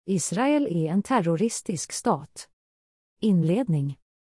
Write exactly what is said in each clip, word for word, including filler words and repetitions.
Israel är en terroristisk stat. Inledning.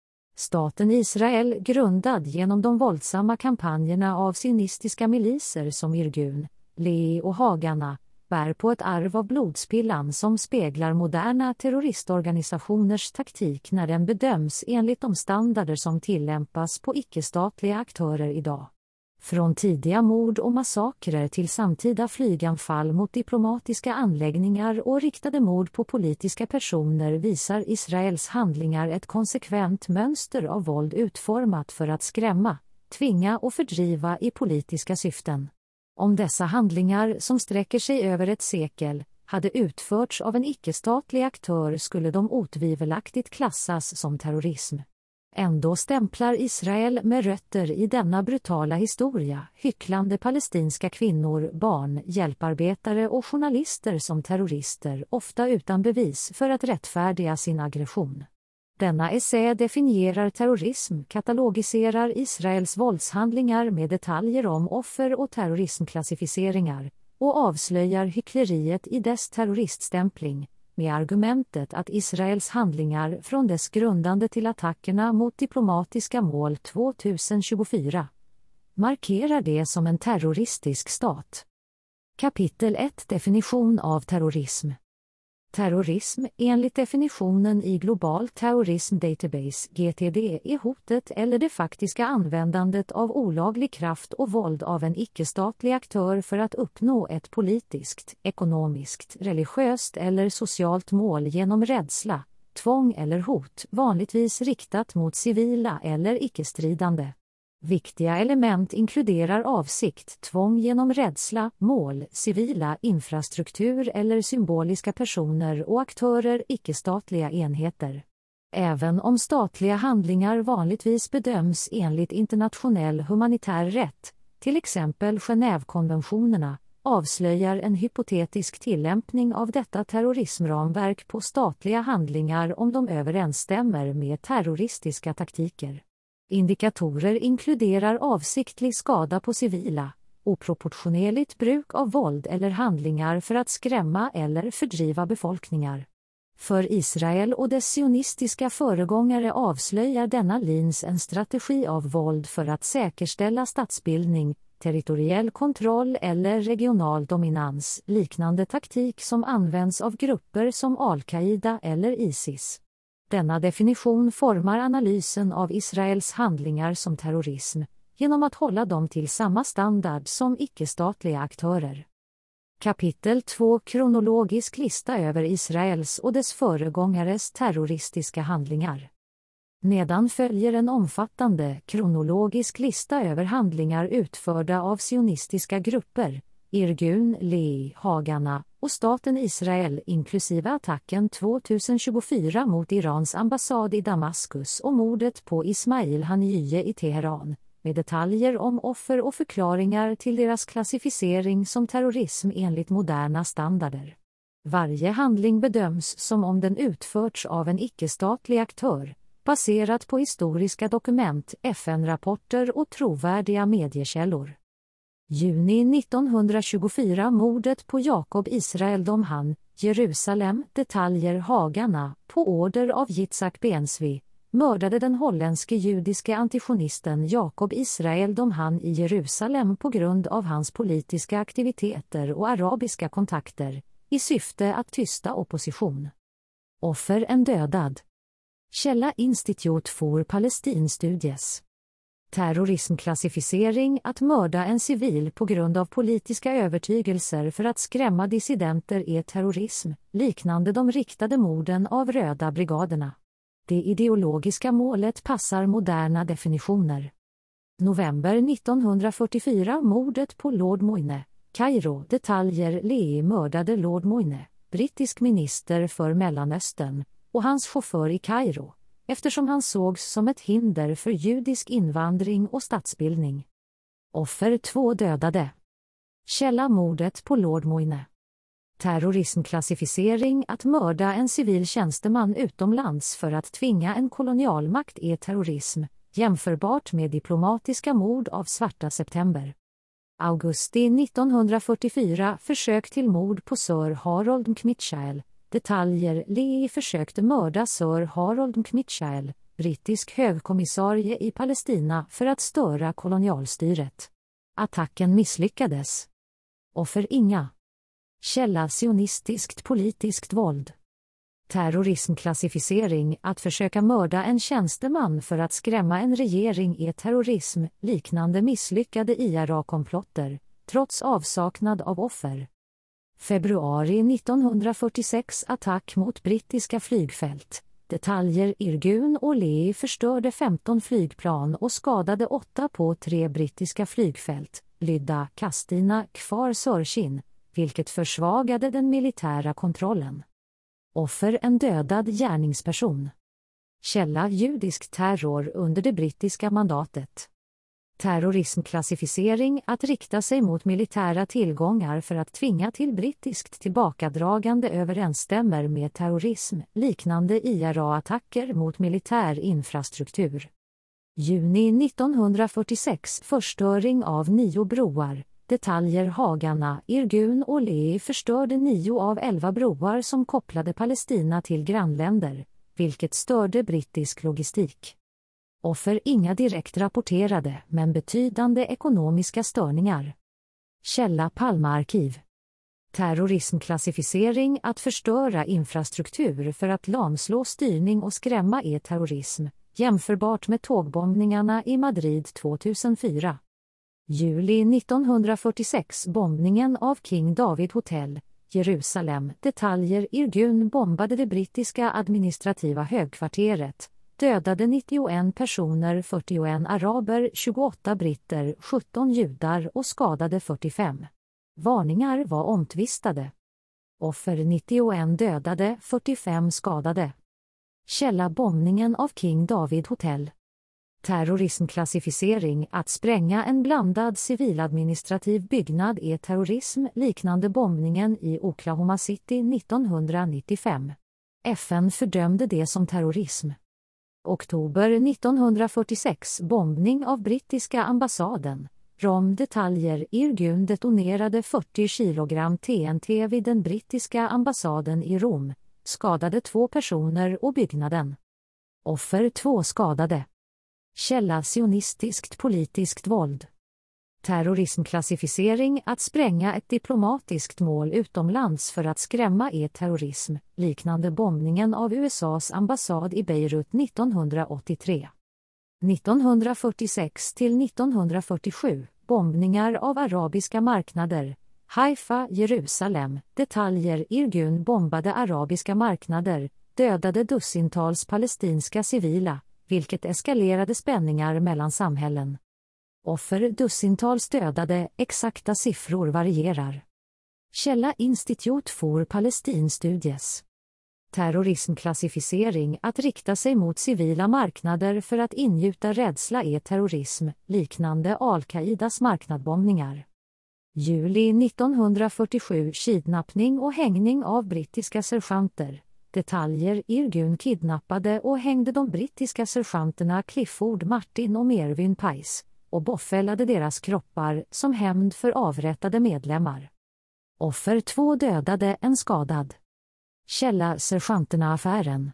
Staten Israel, grundad genom de våldsamma kampanjerna av sionistiska miliser som Irgun, Lehi och Haganah, bär på ett arv av blodspillan som speglar moderna terroristorganisationers taktik när den bedöms enligt de standarder som tillämpas på icke-statliga aktörer idag. Från tidiga mord och massakrer till samtida flyganfall mot diplomatiska anläggningar och riktade mord på politiska personer visar Israels handlingar ett konsekvent mönster av våld utformat för att skrämma, tvinga och fördriva i politiska syften. Om dessa handlingar, som sträcker sig över ett sekel, hade utförts av en icke-statlig aktör skulle de otvivelaktigt klassas som terrorism. Ändå stämplar Israel med rötter i denna brutala historia hycklande palestinska kvinnor, barn, hjälparbetare och journalister som terrorister, ofta utan bevis, för att rättfärdiga sin aggression. Denna essä definierar terrorism, katalogiserar Israels våldshandlingar med detaljer om offer och terrorismklassificeringar och avslöjar hyckleriet i dess terroriststämpling, med argumentet att Israels handlingar från dess grundande till attackerna mot diplomatiska mål tjugohundratjugofyra markerar det som en terroristisk stat. Kapitel ett. Definition av terrorism. Terrorism, enligt definitionen i Global Terrorism Database G T D, är hotet eller det faktiska användandet av olaglig kraft och våld av en icke-statlig aktör för att uppnå ett politiskt, ekonomiskt, religiöst eller socialt mål genom rädsla, tvång eller hot, vanligtvis riktat mot civila eller icke-stridande. Viktiga element inkluderar avsikt, tvång genom rädsla, mål, civila, infrastruktur eller symboliska personer och aktörer, icke-statliga enheter. Även om statliga handlingar vanligtvis bedöms enligt internationell humanitär rätt, till exempel Genèvekonventionerna, avslöjar en hypotetisk tillämpning av detta terrorismramverk på statliga handlingar om de överensstämmer med terroristiska taktiker. Indikatorer inkluderar avsiktlig skada på civila, oproportionerligt bruk av våld eller handlingar för att skrämma eller fördriva befolkningar. För Israel och dess sionistiska föregångare avslöjar denna lins en strategi av våld för att säkerställa statsbildning, territoriell kontroll eller regional dominans, liknande taktik som används av grupper som Al-Qaida eller ISIS. Denna definition formar analysen av Israels handlingar som terrorism, genom att hålla dem till samma standard som icke-statliga aktörer. Kapitel två. Kronologisk lista över Israels och dess föregångares terroristiska handlingar. Nedan följer en omfattande, kronologisk lista över handlingar utförda av sionistiska grupper, Irgun, Lehi, Haganah och staten Israel inklusive attacken tjugohundratjugofyra mot Irans ambassad i Damaskus och mordet på Ismail Haniyeh i Teheran, med detaljer om offer och förklaringar till deras klassificering som terrorism enligt moderna standarder. Varje handling bedöms som om den utförts av en icke-statlig aktör, baserat på historiska dokument, F N-rapporter och trovärdiga mediekällor. Juni nittonhundratjugofyra mordet på Jacob Israel Domhan, Jerusalem, detaljer Haganah, på order av Yitzhak Ben-Zvi, mördade den holländske judiske antisionisten Jacob Israel Domhan i Jerusalem på grund av hans politiska aktiviteter och arabiska kontakter, i syfte att tysta opposition. Offer en dödad. Källa Institute for Palestine Studies. Terrorismklassificering, att mörda en civil på grund av politiska övertygelser för att skrämma dissidenter är terrorism, liknande de riktade morden av röda brigaderna. Det ideologiska målet passar moderna definitioner. November nittonhundrafyrtiofyra mordet på Lord Moyne, Kairo, detaljer Lehi mördade Lord Moyne, brittisk minister för Mellanöstern, och hans chaufför i Kairo, eftersom han sågs som ett hinder för judisk invandring och statsbildning. Offer två dödade. Källa mordet på Lord Moyne. Terrorismklassificering, att mörda en civil tjänsteman utomlands för att tvinga en kolonialmakt är terrorism, jämförbart med diplomatiska mord av svarta september. Augusti nittonhundrafyrtiofyra försök till mord på Sir Harold Macmillan, Detaljer: Leahy försökte mörda Sir Harold Mitchell, brittisk högkommissarie i Palestina, för att störa kolonialstyret. Attacken misslyckades. Offer inga. Källa: sionistiskt politiskt våld. Terrorismklassificering: att försöka mörda en tjänsteman för att skrämma en regering är terrorism, liknande misslyckade I R A-komplotter, trots avsaknad av offer. Februari nittonhundrafyrtiosex: attack mot brittiska flygfält. Detaljer: Irgun och Leahy förstörde femton flygplan och skadade åtta på tre brittiska flygfält, Lydda, Kastina, Kfar Sörchin, vilket försvagade den militära kontrollen. Offer: en dödad gärningsperson. Källa: judisk terror under det brittiska mandatet. Terrorismklassificering: att rikta sig mot militära tillgångar för att tvinga till brittiskt tillbakadragande överensstämmer med terrorism, liknande I R A-attacker mot militär infrastruktur. Juni nittonhundrafyrtiosex: förstöring av nio broar. Detaljer: Haganah, Irgun och Leahy förstörde nio av elva broar som kopplade Palestina till grannländer, vilket störde brittisk logistik. Offer inga direkt rapporterade, men betydande ekonomiska störningar. Källa: Palmearkiv. Terrorismklassificering: att förstöra infrastruktur för att lamslå styrning och skrämma är terrorism, jämförbart med tågbombningarna i Madrid tvåtusenfyra. Juli nittonhundrafyrtiosex: bombningen av King David Hotel, Jerusalem. Detaljer: Irgun bombade det brittiska administrativa högkvarteret, dödade nittioen personer, fyrtioen araber, tjugoåtta britter, sjutton judar och skadade fyrtiofem. Varningar var omtvistade. Offer: nittioen dödade, fyrtiofem skadade. Källa: bombningen av King David Hotel. Terrorismklassificering: att spränga en blandad civiladministrativ byggnad är terrorism, liknande bombningen i Oklahoma City nittonhundranittiofem. F N fördömde det som terrorism. Oktober nittonhundrafyrtiosex: bombning av brittiska ambassaden, Rom. Detaljer: Irgun detonerade fyrtio kilogram T N T vid den brittiska ambassaden i Rom, skadade två personer och byggnaden. Offer: två skadade. Källa: sionistiskt politiskt våld. Terrorismklassificering: att spränga ett diplomatiskt mål utomlands för att skrämma är terrorism, liknande bombningen av U S As ambassad i Beirut nittonhundraåttiotre. nittonhundrafyrtiosex till nittonhundrafyrtiosju: bombningar av arabiska marknader, Haifa, Jerusalem. Detaljer: Irgun bombade arabiska marknader, dödade dussintals palestinska civila, vilket eskalerade spänningar mellan samhällen. Offer: dussintals dödade, exakta siffror varierar. Källa: Institute for Palestine Studies. Terrorismklassificering: att rikta sig mot civila marknader för att ingjuta rädsla är terrorism, liknande Al-Qaidas marknadbombningar. Juli nittonhundrafyrtiosju: kidnappning och hängning av brittiska sergeanter. Detaljer: Irgun kidnappade och hängde de brittiska sergeanterna Clifford Martin och Mervyn Pice och boffällade deras kroppar som hämnd för avrättade medlemmar. Offer: två dödade, en skadad. Källa: sergeanterna-affären.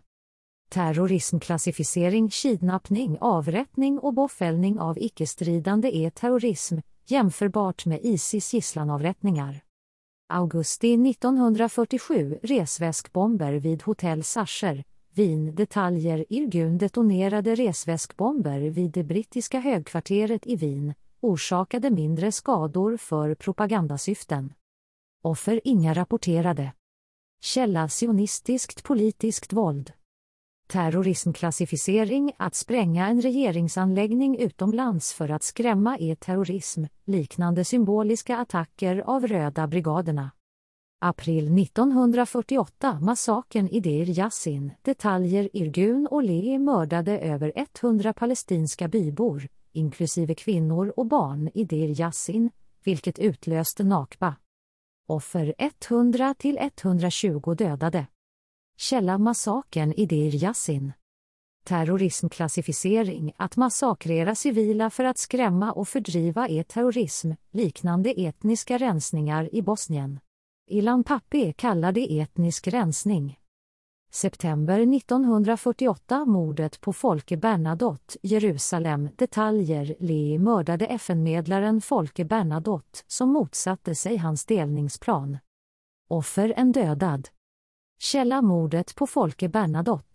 Terrorismklassificering: kidnappning, avrättning och boffällning av icke-stridande är terrorism, jämförbart med Isis gisslanavrättningar. Augusti nittonhundrafyrtiosju: resväskbomber vid hotell Sacher, Wien. Detaljer: Irgun detonerade resväskbomber vid det brittiska högkvarteret i Wien, orsakade mindre skador för propagandasyften. Offer inga rapporterade. Källa: sionistiskt politiskt våld. Terrorismklassificering: att spränga en regeringsanläggning utomlands för att skrämma är terrorism, liknande symboliska attacker av röda brigaderna. April nittonhundrafyrtioåtta: massakern i Deir Yassin. Detaljer: Irgun och Leahy mördade över hundra palestinska bybor, inklusive kvinnor och barn i Deir Yassin, vilket utlöste Nakba. Offer: hundra till etthundratjugo dödade. Källa: massakern i Deir Yassin. Terrorismklassificering: att massakrera civila för att skrämma och fördriva är terrorism, liknande etniska rensningar i Bosnien. Ilan Pappé kallar det etnisk rensning. September nittonhundrafyrtioåtta mordet på Folke Bernadotte, Jerusalem. Detaljer. Lee mördade F N-medlaren Folke Bernadotte som motsatte sig hans delningsplan. Offer en dödad. Källa mordet på Folke Bernadotte.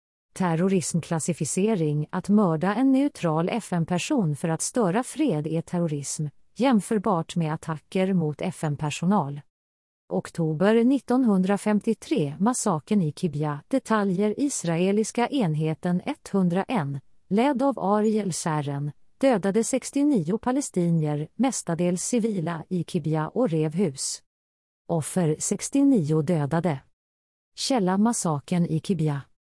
Terrorismklassificering. Att mörda en neutral F N-person för att störa fred är terrorism, jämförbart med attacker mot F N-personal. Oktober nittonhundrafemtiotre. Massakern i Kibja. Detaljer. Israeliska enheten etthundraett, ledd av Ariel Sharon, dödade sextionio palestinier, mestadels civila, i Kibja och rev hus. Offer sextionio dödade. Källa massakern i Kibja.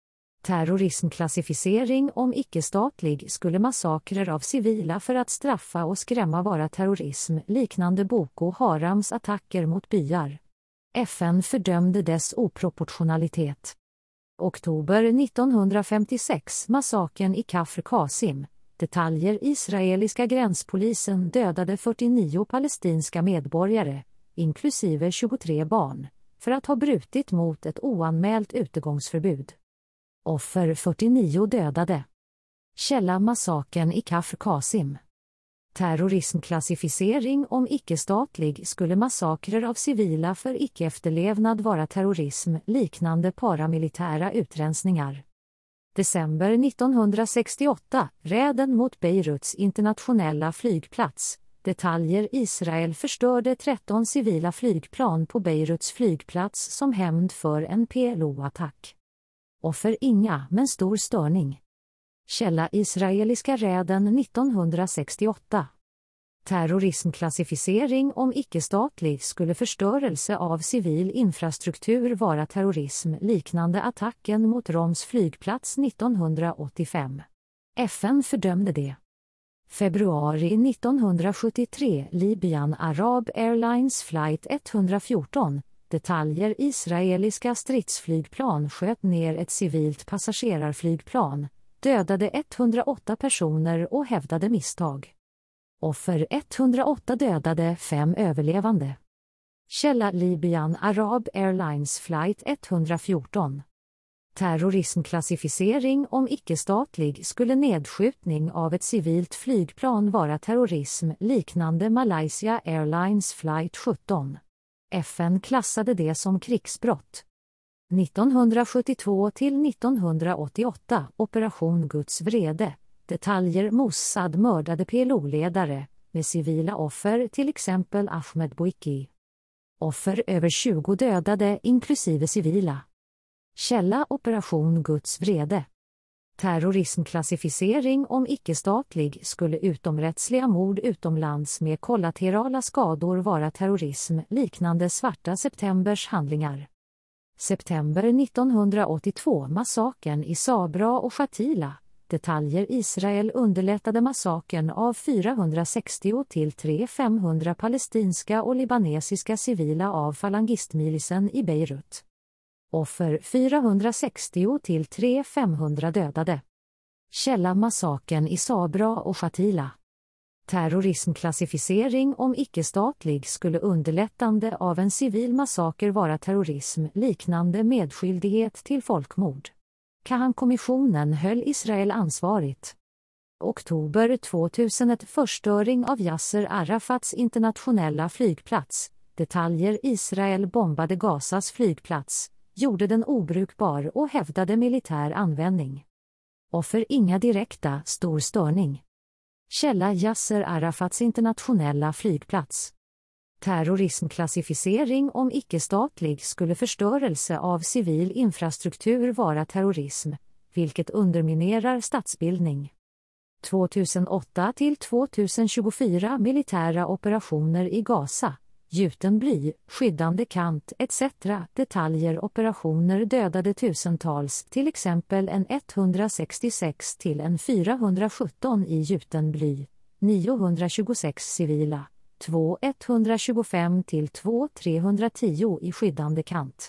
Terrorismklassificering. Om icke-statlig skulle massakrer av civila för att straffa och skrämma vara terrorism, liknande Boko Harams attacker mot byar. F N fördömde dess oproportionalitet. Oktober nittonhundrafemtiosex. Massakern i Kafr Qasim. Detaljer. Israeliska gränspolisen dödade fyrtionio palestinska medborgare, inklusive tjugotre barn, för att ha brutit mot ett oanmält utegångsförbud. Offer fyrtionio dödade. Källa massakern i Kafr Qasim. Terrorismklassificering. Om icke-statlig skulle massakrer av civila för icke-efterlevnad vara terrorism, liknande paramilitära utrensningar. December nittonhundrasextioåtta. Räden mot Beiruts internationella flygplats. Detaljer. Israel förstörde tretton civila flygplan på Beiruts flygplats som hämnd för en P L O-attack. Offer inga, men stor störning. Källa israeliska räden nittonhundrasextioåtta. Terrorismklassificering. Om icke-statlig skulle förstörelse av civil infrastruktur vara terrorism, liknande attacken mot Roms flygplats nittonhundraåttiofem. F N fördömde det. Februari nittonhundrasjuttiotre. Libyan Arab Airlines flight etthundrafjorton. Detaljer. Israeliska stridsflygplan sköt ner ett civilt passagerarflygplan, dödade etthundraåtta personer och hävdade misstag. Offer etthundraåtta dödade, fem överlevande. Källa Libyan Arab Airlines flight etthundrafjorton. Terrorismklassificering. Om icke-statlig skulle nedskjutning av ett civilt flygplan vara terrorism, liknande Malaysia Airlines flight sjutton. F N klassade det som krigsbrott. nittonhundrasjuttiotvå till nittonhundraåttioåtta. Operation Guds vrede. Detaljer. Mossad mördade P L O-ledare, med civila offer, till exempel Ahmed Bouiki. Offer över tjugo dödade, inklusive civila. Källa Operation Guds vrede. Terrorismklassificering. Om icke-statlig skulle utomrättsliga mord utomlands med kollaterala skador vara terrorism, liknande svarta septembers handlingar. September nittonhundraåttiotvå. Massakern i Sabra och Shatila. Detaljer. Israel underlättade massakern av fyrahundrasextio till tre tusen femhundra palestinska och libanesiska civila av falangistmilisen i Beirut. Offer fyrahundrasextio till tre tusen femhundra dödade. Källa massakern i Sabra och Shatila. Terrorismklassificering. Om icke-statlig skulle underlättande av en civil massaker vara terrorism, liknande medskyldighet till folkmord. Kahan-kommissionen höll Israel ansvarigt. Oktober tvåtusenett. Förstöring av Yasser Arafats internationella flygplats. Detaljer. Israel bombade Gazas flygplats, gjorde den obrukbar och hävdade militär användning. Offer inga direkta, stor störning. Källa Yasser Arafats internationella flygplats. Terrorismklassificering. Om icke-statlig skulle förstörelse av civil infrastruktur vara terrorism, vilket underminerar statsbildning. tvåtusenåtta till tvåtusentjugofyra. Militära operationer i Gaza. Gjuten bly, skyddande kant et cetera. Detaljer. Operationer dödade tusentals, till exempel en etthundrasextiosex till en fyrahundrasjutton i gjuten bly, niohundratjugosex civila, två etthundratjugofem till två trehundratio i skyddande kant.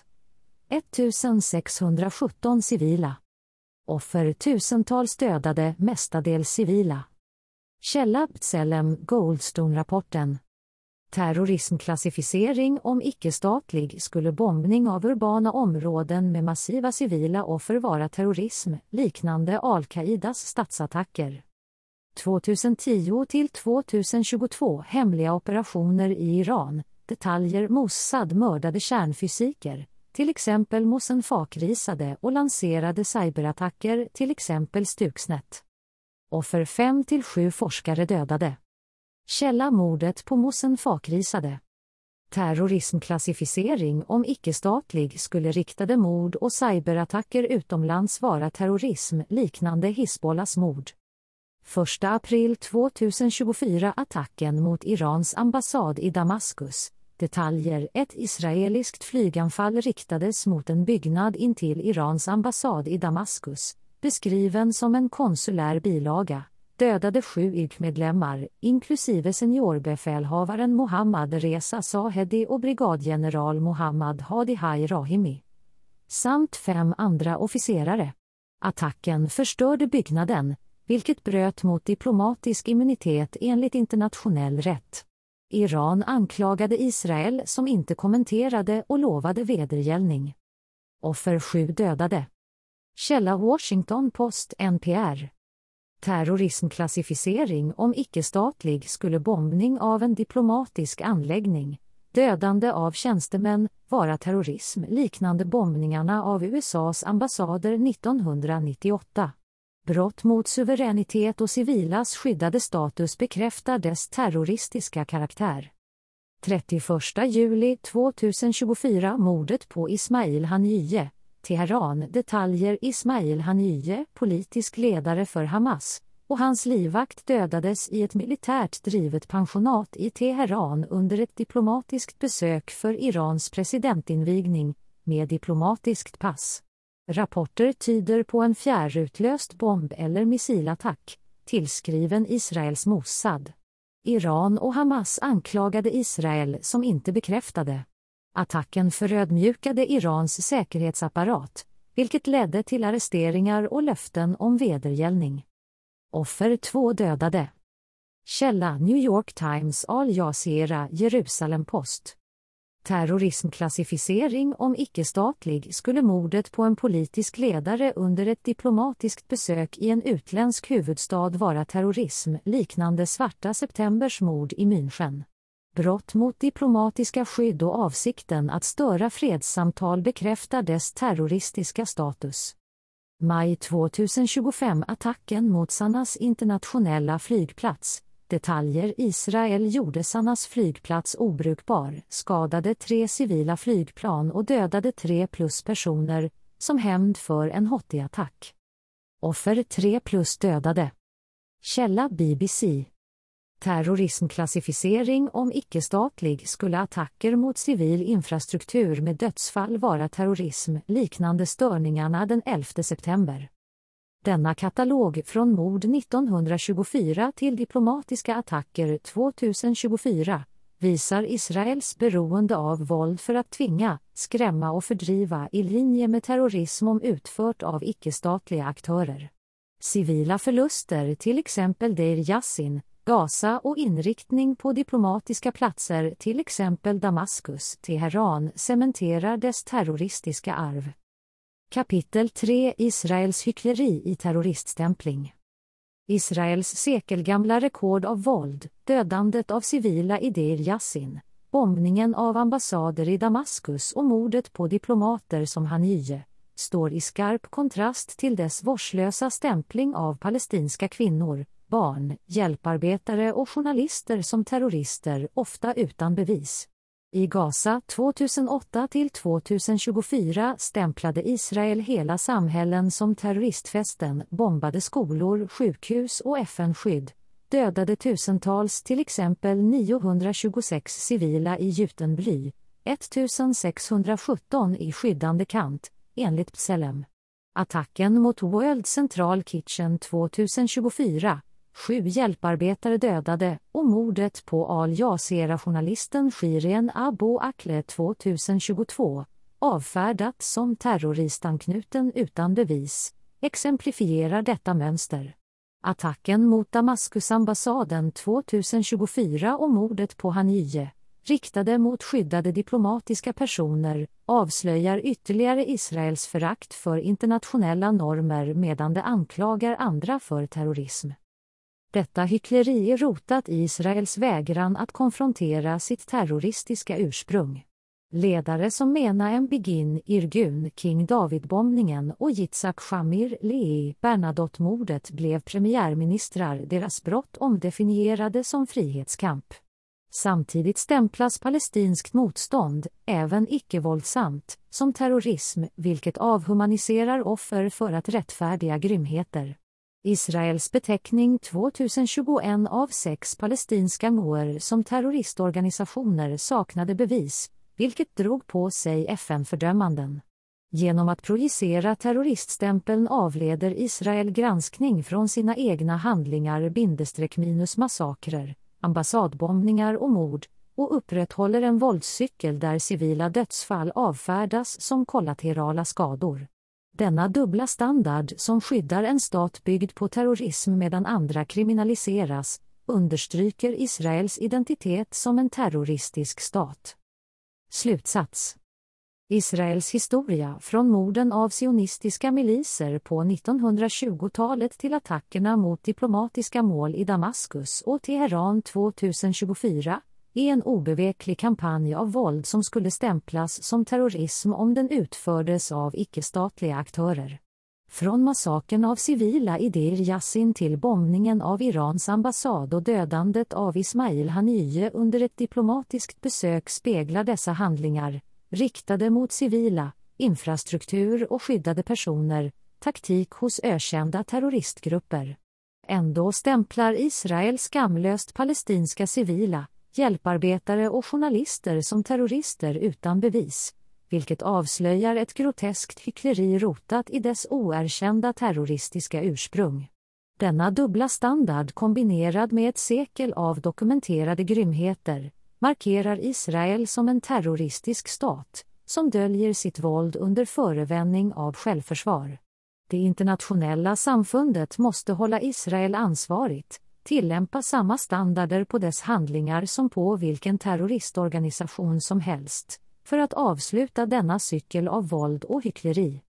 etttusensexhundrasjutton civila. Offer tusentals dödade, mestadels civila. Källa B'Tselem Goldstone-rapporten. Terrorismklassificering om icke-statlig skulle bombning av urbana områden med massiva civila offer vara terrorism, liknande Al-Qaidas statsattacker. tjugohundratio till tjugotjugotvå hemliga operationer i Iran, detaljer Mossad mördade kärnfysiker, till exempel Mohsen Fakhrizadeh och lanserade cyberattacker, till exempel Stuxnet. Offer fem till sju forskare dödade. Källa mordet på Mohsen Fakhrizadeh. Terrorismklassificering om icke-statlig skulle riktade mord och cyberattacker utomlands vara terrorism, liknande Hizbollahs mord. första april tjugotjugofyra attacken mot Irans ambassad i Damaskus. Detaljer: ett israeliskt flyganfall riktades mot en byggnad intill Irans ambassad i Damaskus, beskriven som en konsulär bilaga, dödade sju I R G-medlemmar, inklusive seniorbefälhavaren Mohammad Reza Zahedi och brigadgeneral Mohammad Hadi Hai Rahimi, samt fem andra officerare. Attacken förstörde byggnaden, vilket bröt mot diplomatisk immunitet enligt internationell rätt. Iran anklagade Israel som inte kommenterade och lovade vedergällning. Offer sju dödade. Källa Washington Post N P R. Terrorismklassificering om icke-statlig skulle bombning av en diplomatisk anläggning, dödande av tjänstemän, vara terrorism, liknande bombningarna av U S A:s ambassader nittonhundranittioåtta. Brott mot suveränitet och civilas skyddade status bekräftar dess terroristiska karaktär. trettioförsta juli tjugotjugofyra mordet på Ismail Haniyeh, Teheran. Detaljer: Ismail Haniyeh, politisk ledare för Hamas, och hans livvakt dödades i ett militärt drivet pensionat i Teheran under ett diplomatiskt besök för Irans presidentinvigning, med diplomatiskt pass. Rapporter tyder på en fjärrutlöst bomb- eller missilattack, tillskriven Israels Mossad. Iran och Hamas anklagade Israel som inte bekräftade. Attacken förödmjukade Irans säkerhetsapparat, vilket ledde till arresteringar och löften om vedergällning. Offer två dödade. Källa New York Times, Al Jazeera, Jerusalem Post. Terrorismklassificering om icke-statlig skulle mordet på en politisk ledare under ett diplomatiskt besök i en utländsk huvudstad vara terrorism, liknande Svarta septembers mord i München. Brott mot diplomatiska skydd och avsikten att störa fredssamtal bekräftar dess terroristiska status. Maj tjugotjugofem attacken mot Sanas internationella flygplats. Detaljer: Israel gjorde Sanas flygplats obrukbar, skadade tre civila flygplan och dödade tre plus personer, som hämnd för en Houthi-attack. Offer tre plus dödade. Källa B B C. Terrorismklassificering om icke-statlig skulle attacker mot civil infrastruktur med dödsfall vara terrorism, liknande störningarna den elfte september. Denna katalog från mord nittonhundratjugofyra till diplomatiska attacker tjugotjugofyra visar Israels beroende av våld för att tvinga, skrämma och fördriva i linje med terrorism om utfört av icke-statliga aktörer. Civila förluster, till exempel Deir Yassin, Gaza och inriktning på diplomatiska platser, till exempel Damaskus, Teheran, cementerar dess terroristiska arv. Kapitel tre: Israels hyckleri i terroriststämpling. Israels sekelgamla rekord av våld, dödandet av civila i Deir Yassin, bombningen av ambassader i Damaskus och mordet på diplomater som Haniyeh, står i skarp kontrast till dess vårdslösa stämpling av palestinska kvinnor, barn, hjälparbetare och journalister som terrorister, ofta utan bevis. I Gaza tjugohundraåtta till tjugotjugofyra stämplade Israel hela samhällen som terroristfästen, bombade skolor, sjukhus och F N-skydd, dödade tusentals, till exempel niohundratjugosex civila i gjuten bly, ettusensexhundrasjutton i skyddande kant, enligt B'Tselem. Attacken mot World Central Kitchen tjugotjugofyra, sju hjälparbetare dödade, och mordet på Al Jazeera-journalisten Shirin Abu Akleh tjugotjugotvå, avfärdat som terroristanknuten utan bevis, exemplifierar detta mönster. Attacken mot Damaskusambassaden tjugotjugofyra och mordet på Haniyeh, riktade mot skyddade diplomatiska personer, avslöjar ytterligare Israels förakt för internationella normer medan det anklagar andra för terrorism. Detta hyckleri är rotat i Israels vägran att konfrontera sitt terroristiska ursprung. Ledare som Menahem Begin, Irgun, King David-bombningen och Yitzhak Shamir, Lehi, Bernadotte-mordet blev premiärministrar, deras brott omdefinierade som frihetskamp. Samtidigt stämplas palestinskt motstånd, även icke-våldsamt, som terrorism, vilket avhumaniserar offer för att rättfärdiga grymheter. Israels beteckning tjugohundratjugoett av sex palestinska måer som terroristorganisationer saknade bevis, vilket drog på sig F N-fördömanden. Genom att projicera terroriststämpeln avleder Israel granskning från sina egna handlingar bindestreck minus massakrer, ambassadbombningar och mord, och upprätthåller en våldscykel där civila dödsfall avfärdas som kollaterala skador. Denna dubbla standard som skyddar en stat byggd på terrorism medan andra kriminaliseras, understryker Israels identitet som en terroristisk stat. Slutsats. Israels historia från morden av sionistiska miliser på nittonhundratjugotalet till attackerna mot diplomatiska mål i Damaskus och Teheran tjugohundratjugofyra är en obeveklig kampanj av våld som skulle stämplas som terrorism om den utfördes av icke-statliga aktörer. Från massakern av civila i Deir Yassin till bombningen av Irans ambassad och dödandet av Ismail Haniyeh under ett diplomatiskt besök speglar dessa handlingar, riktade mot civila, infrastruktur och skyddade personer, taktik hos ökända terroristgrupper. Ändå stämplar Israel skamlöst palestinska civila, hjälparbetare och journalister som terrorister utan bevis, vilket avslöjar ett groteskt hyckleri rotat i dess oerkända terroristiska ursprung. Denna dubbla standard kombinerad med ett sekel av dokumenterade grymheter markerar Israel som en terroristisk stat som döljer sitt våld under förevändning av självförsvar. Det internationella samfundet måste hålla Israel ansvarigt, tillämpa samma standarder på dess handlingar som på vilken terroristorganisation som helst, för att avsluta denna cykel av våld och hyckleri.